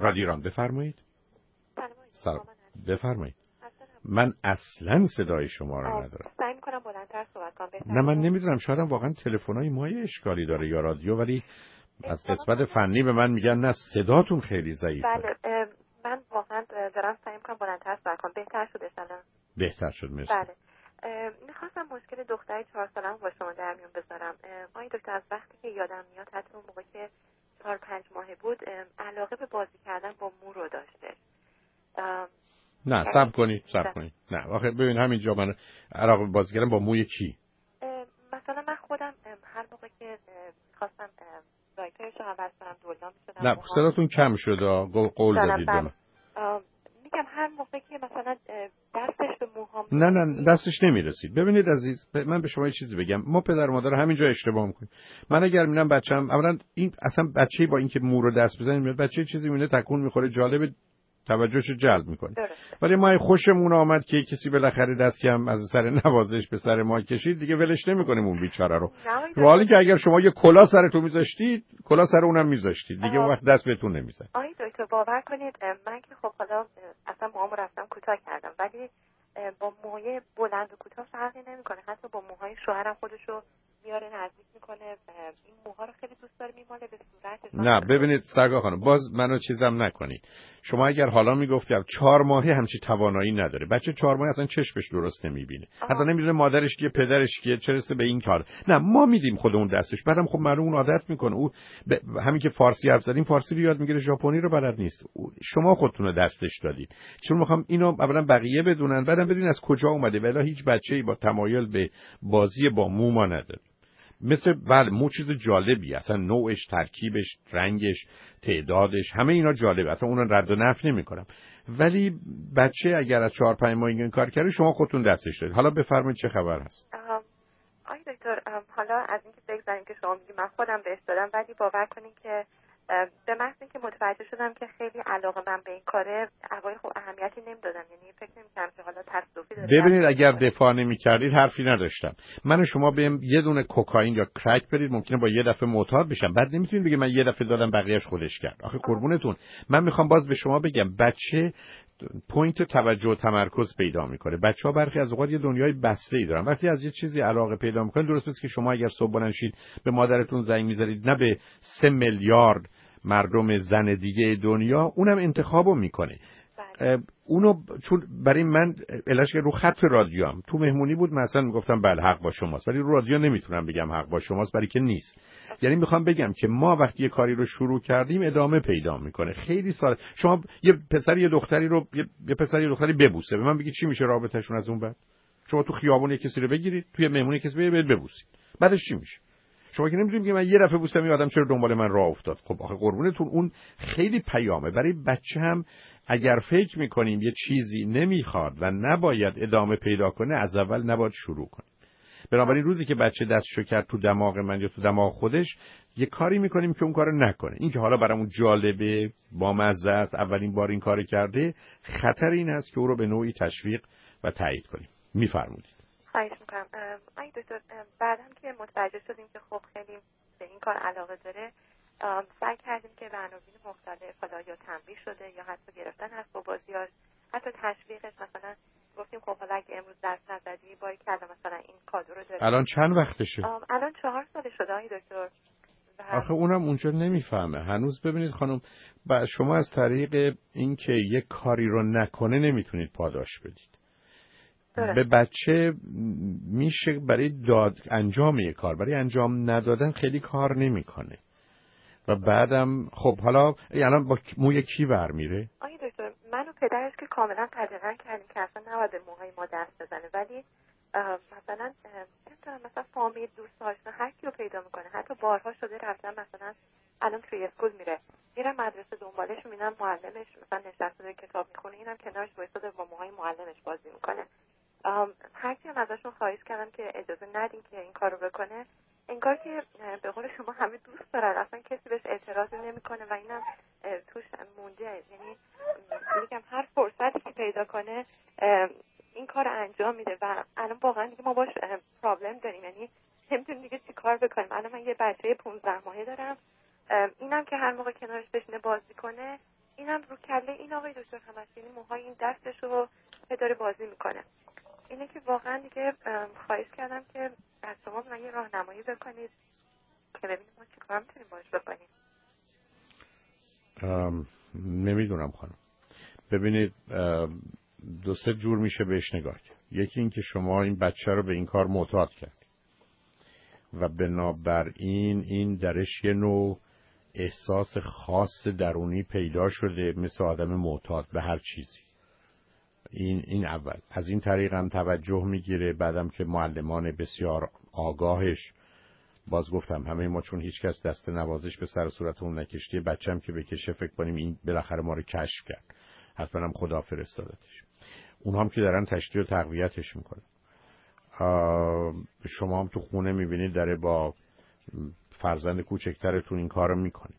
رادیو ایران. بفرمایید. سلام. بفرمایید. من اصلا صدای شما رو ندارم. سعی می‌کنم بلندتر صحبت کنم. نه من نمیدونم، شاید واقعا تلفن‌های ما اشکالی داره یا رادیو، ولی از قسمت فنی به من میگن نه صداتون خیلی ضعیفه. بله من واقعا دارم سعی می‌کنم بلندتر صحبت کنم. بهتر شده الان؟ بهتر شد مرسی. بله. میخواستم مشکل دختری 4 سالم با شما در میون بذارم. آقای دکتر از وقتی که یادم میاد حتی اون موقع که 4-5 ماهه بود علاقه به بازی کردن با مو رو داشته. نه صبر کنید. نه آخه ببین همینجا من علاقه به بازی کردن با موی کی؟ مثلا من خودم هر موقع که خواستم رایترش رو عوض کنم دولدام میشدم. نه صداتون کم شده، قول دادید به من. میگم هر موقع که مثلا دستش به موهام نه دستش نمیرسید. ببینید عزیز من به شما یه چیزی بگم، ما پدر و مادر همینجا اشتباه میکنیم. من اگر میبینم بچه‌م اولا این اصلا بچه‌ای با اینکه مو رو دست بزنه میاد بچه چیزی میونه تکون میخوره جالب توجهش جلب میکنه. ولی ما خوشمون آمد که کسی بالاخره دستی هم از سر نوازش به سر ما کشید دیگه ولش نمیکنیم اون بیچاره رو. حالی که اگر شما یه کلاه سرتون میذاشتید کلاه سر اونم میذاشتید دیگه اون وقت دست بهتون نمیزد. آقای دکتر باور کنید من که خب حالا اصلا موهامو رفتم کوتاه کردم ولی با موهای بلند و کوتاه فرقی نمیکنه. حتی با موهای شوهرم خودشو میاره نزدیک میکنه. این موها رو خیلی دوست داره میماله به صورتش. نه ببینید سرگاه خانم باز منو چیزم نکنید. شما اگر حالا میگفتید 4 ماهه همچی توانایی نداره. بچه 4 ماهه اصلا چشمش درست نمیبینه. حتی نمیدونه مادرش کیه پدرش کیه چه رسه به این کار. نه ما میدیم خودمون دستش. بعدم خب معلوم اون عادت میکنه. او همین که فارسی حرف زدیم فارسی رو یاد میگیره ژاپنی رو بلد نیست. شما خودتون رو دستش دادید. چون میخوام اینو اولا بقیه بدونن بعدم بدونین از کجا اومده. والا هیچ بچه‌ای با تمایل به بازی با مو ما نداره. مثل بله مو چیز جالبی اصلا نوعش ترکیبش رنگش تعدادش همه اینا جالبه اصلا اون رد و نفی نمی‌کنم ولی بچه اگر از 4-5 ماه این کار کرده شما خودتون دستش دارید. حالا بفرمایید چه خبر هست؟ آقای دکتر حالا از اینکه بگذاریم که شما میگی من خودم بهش دادم ولی باور کنین که به محض اینکه متوجه شدم که خیلی علاقه من به این کاره اوایل خب اهمیتی نمیدادم یعنی فکر نمی‌کردم که حالا تصادفی داره. ببینید اگر دفاع نمی‌کردید حرفی نداشتم. من و شما بهم یه دونه کوکائین یا کرک بدید ممکنه با یه دفعه معتاد بشم. بعد نمیتونید بگید من یه دفعه دادم بقیه‌اش خودش کرد. آخه قربونتون من میخوام باز به شما بگم بچه پوینت توجه و تمرکز پیدا میکنه. بچه‌ها برخی از اوقات یه دنیای بسته‌ای دارن. وقتی از یه چیزی علاقه پیدا میکنن درست است که شما اگر صبح بلند شید به مادرتون زنگ می‌زنید نه به 3 میلیارد مردم زن دیگه دنیا اونم انتخابو میکنه. اونو چون برای من علاش که رو خط رادیو هم تو مهمونی بود مثلا میگفتم بله حق با شماست ولی رو رادیو نمیتونم بگم حق با شماست برای که نیست. یعنی میخوام بگم که ما وقتی یه کاری رو شروع کردیم ادامه پیدا میکنه. خیلی سال شما یه پسر یه دختری رو یه پسر یه دختری ببوسه به من بگید چی میشه رابطه‌شون از اون بعد؟ شما تو خیابون یه کسی رو بگیرید توی مهمونی کسی ببوسید بعدش چی میشه؟ شما که نمی‌دونید که من یه دفعه بوستم این آدم چرا دنبال من راه افتاد. خب آخه قربونتون اون خیلی پیامه برای بچه هم. اگر فکر می‌کنیم یه چیزی نمیخواد و نباید ادامه پیدا کنه از اول نباید شروع کنیم. بنابراین روزی که بچه دستشو کرد تو دماغ من یا تو دماغ خودش یه کاری می‌کنیم که اون کارو نکنه. این که حالا برامون جالبه بامزه است اولین بار این کارو کرده خطر این است که او رو به نوعی تشویق و تایید کنیم. می‌فرمایید. خواهش میکنم. آقای دکتر بعدم که متوجه شدیم که خب خیلی به این کار علاقه داره سعی کردیم که به عناوین مختلف حالا یا تنبیه شده یا حتی گرفتن اسباب بازیاش حتی تشویقش مثلا گفتیم خب حالا اگه امروز درس نزدی باری کردم مثلا این کادو رو داری. الان چند وقتشه؟ الان 4 سال شده آقای دکتر. آخه اونم اونجا نمیفهمه هنوز. ببینید خانم شما از طریق اینکه یک کاری رو نکنه نمیتونید پاداش بدید. به بچه میشه برای انجام یک کار برای انجام ندادن خیلی کار نمیکنه و بعدم خب حالا الان با موی کی برمیره؟ آقای دکتر من و پدرش که کاملا تجربه کردیم که اصلا نباید موهای ما دست بزنه ولی مثلا فامیل دوست آشنا هر کی رو پیدا میکنه حتی بارها شده رفتن مثلا الان توی اسکول میره مدرسه دنبالش میبینم معلمش مثلا نشسته کتاب میخونه اینم کنارش وایساده با موهای معلمش بازی میکنه. هرچی هم ازشون خواهش کردم که اجازه ندین که این کارو بکنه انگار که به قول شما همه دوست دارن اصلا کسی بهش اعتراضی نمیکنه و اینم توش مونده. یعنی میگم هر فرصتی که پیدا کنه این کار انجام میده و الان واقعا دیگه ما باش پرابلم داریم یعنی نمیدونیم دیگه چی کار بکنیم. الان من یه بچه 15 ماهه دارم اینم که هر موقع کنارش بشینه بازی کنه اینم رو کله این آقای دکتر هم هست، یعنی موهای این دستش رو داره بازی میکنه. اینه که واقعا دیگه خواهش کردم که از شما من یه راهنمایی بکنید که ببینیم ما چیکار میتونیم باش بکنیم. نمیدونم خانم. ببینید دو سه جور میشه بهش نگاه کرد. یکی این که شما این بچه رو به این کار معتاد کرد و بنابراین این درش یه نوع احساس خاص درونی پیدا شده مثل آدم معتاد به هر چیزی. این اول. از این طریق هم توجه میگیره. بعدم که معلمان بسیار آگاهش، باز گفتم همه ما چون هیچ کس دست نوازش به سر و صورت اون نکشته، بچه‌م که بکشه فکر کنیم این بالاخره ما رو کشف کرد، حتما هم خدا فرستادتش. اونها هم که دارن تشدید و تقویتش میکنن. شما هم تو خونه میبینید داره با فرزند کوچکترتون این کارو میکنه.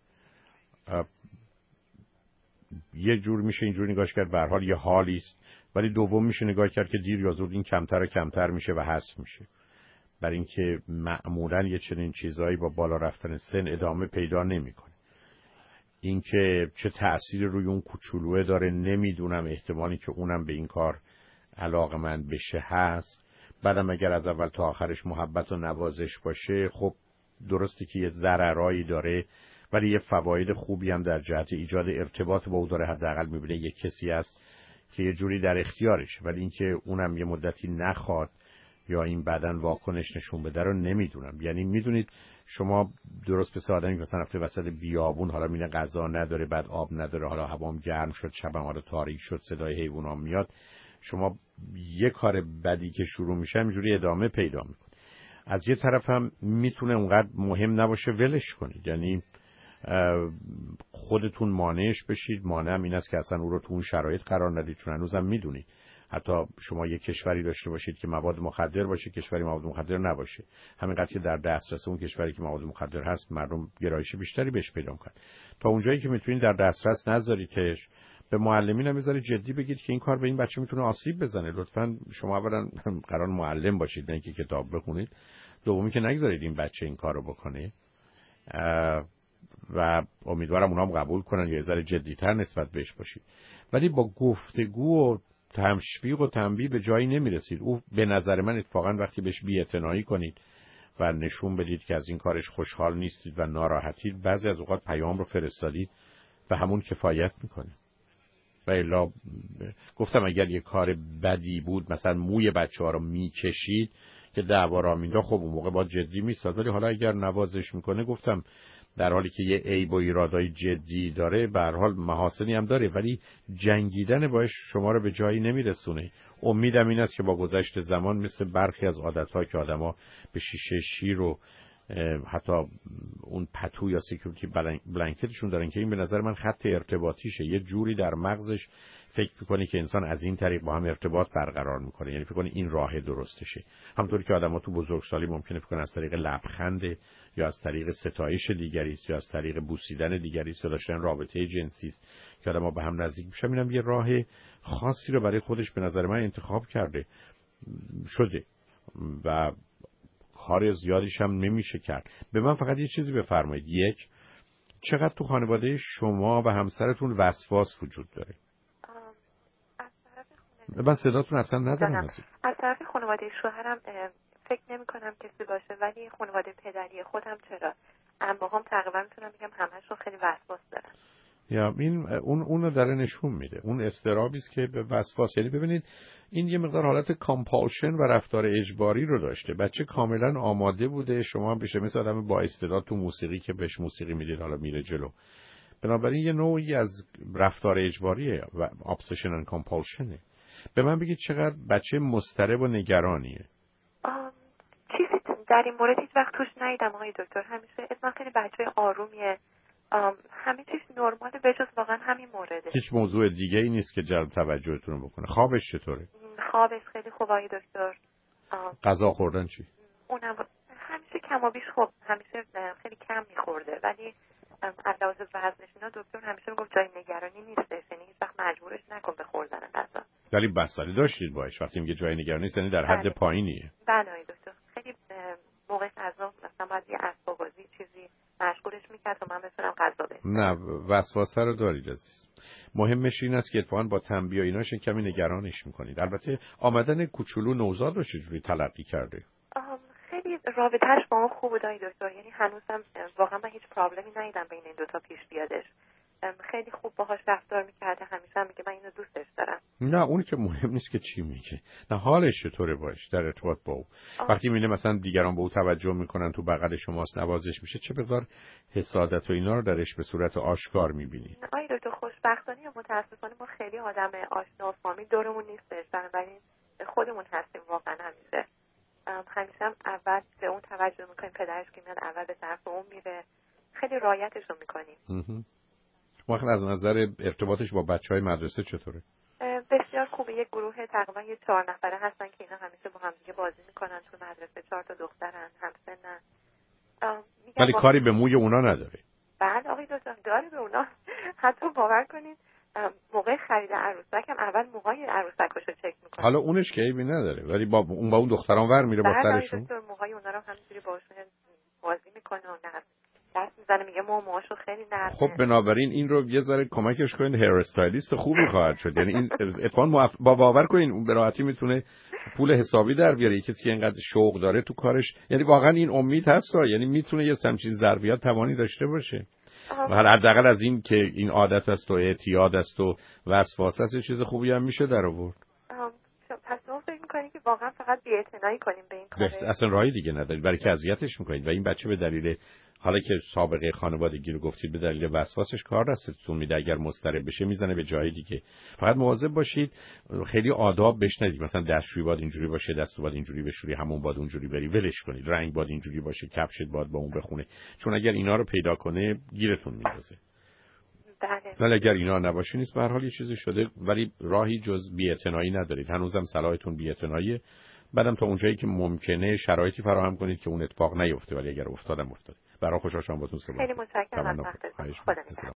یه جور میشه اینجور نگاش کرد به هر حال یه حالی است، ولی دوم میشه نگاه کرد که دیر یا زود این کمتر و کمتر میشه و حذف میشه. برای اینکه معمولاً یه چنین چیزایی با بالا رفتن سن ادامه پیدا نمیکنه. اینکه چه تأثیری روی اون کوچولوه داره نمیدونم، احتمالی که اونم به این کار علاقه‌مند بشه هست. بعدم اگر از اول تا آخرش محبت و نوازش باشه، خب درسته که یه ضررایی داره ولی یه فواید خوبی هم در جهت ایجاد ارتباط با او داره. حداقل میبینه یه کسی هست که یه جوری در اختیارش، ولی اینکه اونم یه مدتی نخواد یا این بعدن واکنش نشون بده رو نمیدونم. یعنی میدونید شما درست مثل آدمی مثلا رفته وسط بیابون، حالا میینه غذا نداره، بعد آب نداره، حالا هوام گرم شد، شبم حالا تاریک شد، صدای حیونا میاد، شما یه کار بدی که شروع میشه اینجوری ادامه پیدا میکنه. از یه طرف هم میتونه اونقدر مهم نباشه ولش کنید، یعنی خودتون مانعش بشید. مانع هم این است که اصلا او رو تو اون شرایط قرار ندید، چون هنوزم میدونید حتی شما یک کشوری داشته باشید که مواد مخدر باشه، کشوری مواد مخدر نباشه، همینقدر که در دسترس اون کشوری که مواد مخدر هست مردم گرایش بیشتری بهش پیدا میکنن. تا اونجایی که میتونید در دسترس نذاریدش. به معلمین هم بذارید جدی بگید که این کار به این بچه میتونه آسیب بزنه. لطفاً شما اولا قرار معلم باشید، نه اینکه کتاب بخونید. دومی که نگذارید این بچه این کارو بکنه و امیدوارم اونام قبول کنن یا یه ذره جدی‌تر نسبت بهش باشید. ولی با گفتگو و تشویق و تنبیه به جایی نمیرسید. او به نظر من اتفاقا وقتی بهش بی‌اعتنایی کنید و نشون بدید که از این کارش خوشحال نیستید و ناراحتید، بعضی از اوقات پیام رو فرستادید و همون کفایت میکنه. و الا گفتم اگر یه کار بدی بود، مثلا موی بچه‌ها رو میکشید که دعوا را مینداخت، خب اون موقع باید جدی میستاد. ولی حالا اگر نوازش میکنه، گفتم در حالی که یه عیب و ایرادای جدی داره، به هر حال محاسنی هم داره، ولی جنگیدن باش شما رو به جایی نمیرسونه. امیدم این است که با گذشت زمان مثل برخی از عادت‌ها که آدما به شیشه شیر و حتی اون پتو یا سکیوریتی بلانکتشون دارن که این به نظر من خط ارتباطیشه. یه جوری در مغزش فکر میکنه که انسان از این طریق با هم ارتباط برقرار میکنه، یعنی فکر کنه این راه درستشه. همونطوری که آدما تو بزرگسالی ممکنه فکر کنن از طریق لبخند یا از طریق ستایش دیگری است یا از طریق بوسیدن دیگری است یا داشتن رابطه جنسی است که آدما به هم نزدیک میشن. اینم یه راه خاصی رو برای خودش به نظر من انتخاب کرده شده و کار زیادیش هم نمیشه کرد. به من فقط یه چیزی بفرمایید، یک، چقدر تو خانواده شما و همسرتون وسواس وجود داره؟ از طرف من صداتون اصلا ندارم. از طرف خانواده شوهرم فکر نمی کنم کسی باشه، ولی خانواده پدری خودم چرا، عموام تقریبا میتونم بگم همه‌شون خیلی وسواس دارن. یا این اونو داره نشون میده، اون اضطرابی است که به وسواس، یعنی ببینید این یه مقدار حالت کامپالشن و رفتار اجباری رو داشته. بچه کاملا آماده بوده، شما بشه مثل آدم با استعداد تو موسیقی که بهش موسیقی میدید حالا میره جلو. بنابراین یه نوعی از رفتار اجباریه و obsession and compulsion. به من بگید چقدر بچه مضطرب و نگرانیه؟ چیزی در این مورد هیچ وقت توش ندیدم آقای دکتر. همیشه اسم خیلی بچه آرومیه، همه چیز نرماله به جز واقعا همین مورده. هیچ موضوع دیگه ای نیست که جلب توجهتون رو بکنه. خوابش چطوره؟ خوابش خیلی خوبه آقای دکتر. غذا خوردن چی؟ اونم همیشه کم و بیش، خب همیشه خیلی کم میخورده، ولی از لحاظ وزنش اینا دکتر همیشه میگفت جای نگرانی نیستش، یعنی هیچ وقت مجبورش نکن به خوردن غذا. ولی بستری داشتید باش وقتی میگه جای نگرانی نیست، یعنی در حد پایینیه. بله آقای دکتر، خیلی موقع غذا مثلا باید یه اسباب‌بازی چیزی مشغولش میکرد و من بتونم غذا بدم. نه وسواسه رو دارید عزیز. مهمش این است که اتفاقاً با تنبیه و ایناش کمی نگرانش میکنید. البته آمدن کوچولو نوزاد رو چجوری تلقی کرده؟ خیلی رابطه‌اش با ما خوب بود دکتر، یعنی هنوزم واقعا من هیچ پرابلمی ندیدم بین این دوتا پیش بیادش. خیلی خوب باهاش رفتار میکرده، همیشه هم میگه من اینو دوستش دارم. نه اون که مهم نیست که چی میگه، نه حالش چطوره باش در ارتباط با او. وقتی میبینه مثلا دیگران به او توجه میکنن، تو بغل شماست، نوازش میشه، چه مقدار حسادت و اینا رو درش به صورت آشکار میبینی؟ آره دکتر، خوشبختانه یا متاسفانه ما خیلی آدم آشنا و فامیل دورمون نیستش، بنابراین خودمون هستیم واقعا. همیشه هم اول به اون توجه میکنیم، پدرش که میاد اول به طرف اون میره، خیلی رعایتش رو میکنیم. واقعا از نظر ارتباطش با بچهای مدرسه چطوره؟ بسیار خوبه. یک گروه تقریبا 4 نفره هستن که اینا همیشه با هم دیگه بازی میکنن تو مدرسه. 4 تا دخترن، همسنن. ولی کاری به موی اونا نداره؟ بله آقای دکتر، داره به اونا. حتی باور کنید موقع خرید عروسک هم اول موهای عروسکاشو چک میکنه. حالا اونش که عیبی نداره، ولی با اون دختران ور میره با سرشون. بله دکتر، موهای اونا رو همینجوری باشون بازی میکنه و دست میزنه، میگه موهاشو خیلی نرمه. خب بنابراین این رو یه ذره کمکش کنین، هیر استایلیست خوبی خواهد شد. یعنی این اتفاقا با باور کنین اون به راحتی میتونه پول حسابی در بیاره. کسی که اینقدر شوق داره تو کارش، یعنی واقعا این امید هست، یعنی میتونه یه همچین ظرفیت توانی داشته باشه. و حداقل از این که این عادت است و اعتیاد است و وسواس است، چیز خوبی هم میشه در آورد. پس ما فکر میکنیم که واقعا فقط بی‌اعتنایی کنیم به این کار. اصلا راهی دیگه ندارید، برای که اذیتش میکنید و این بچه به دلیل حالا که سابقه خانوادگی رو گفتید به دلیل وسواسش کار دستتون میده، اگر مضطرب بشه میزنه به جای دیگه. فقط مواظب باشید خیلی آداب بشنوید، مثلا دستشویی باید اینجوری باشه، دستو باید اینجوری بشوری، همون باید اونجوری بری، ولش کنید. رنگ باید اینجوری باشه، کفشت باید با اون بخونه، چون اگر اینا رو پیدا کنه گیرتون میندازه. ولی اگر اینا نباشه نیست. به هر حال یه چیزی شده، ولی راهی جز بی‌اعتنایی ندارید. هنوزم صلاحتون بی‌اعتناییه. بعدم تا اونجایی که ممکنه شرایطی فراهم کنید که اون اتفاق نیفته، ولی اگر افتاد. برای خوشحال شدم باهاتون صحبت. خیلی متشکرم از وقتتون.